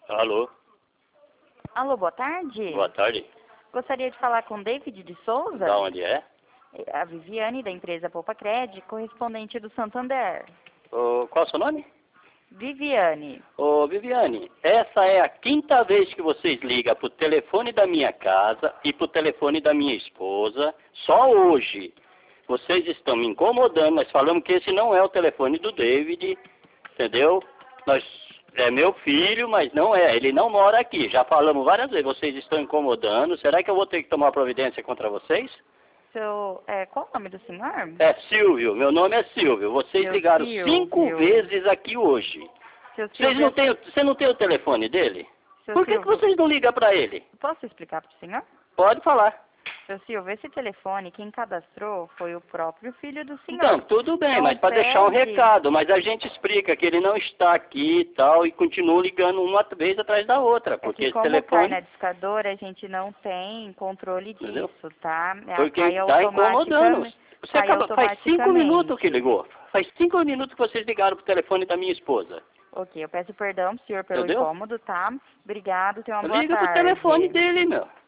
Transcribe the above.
Alô, Alô, boa tarde. boa tarde. Gostaria de falar com David de Souza. Da onde é? A Viviane, da empresa Poupa Cred, correspondente do Santander. Qual é o seu nome? Viviane. Ô, Viviane, essa é a quinta vez que vocês ligam pro telefone da minha casa e pro telefone da minha esposa. Só hoje. Vocês estão me incomodando. Nós falamos que esse não é o telefone do David, entendeu? É meu filho, mas não é. Ele não mora aqui. Já falamos várias vezes. Vocês estão incomodando. Será que eu vou ter que tomar providência contra vocês? Qual o nome do senhor? É Silvio. Meu nome é Silvio. Vocês Seu ligaram Silvio. 5 vezes aqui hoje. Você não tem o telefone dele? Seu Por que Silvio, vocês não ligam para ele? posso explicar para o senhor? Pode falar. Seu Silvio, esse telefone, quem cadastrou foi o próprio filho do senhor. Então, tudo bem, Então, mas para deixar um pede- recado, mas a gente explica que ele não está aqui e tal, e continua ligando uma vez atrás da outra, É porque que esse como cai telefone... na discadora, a gente não tem controle Entendeu? disso, tá? Porque Cai está incomodando. Você cai faz 5 minutos que automaticamente. ligou. Faz 5 minutos que vocês ligaram pro telefone da minha esposa. Ok, eu peço perdão, senhor, pelo Entendeu? incômodo, tá? Obrigado, tenha uma boa Liga pro tarde. telefone dele, meu.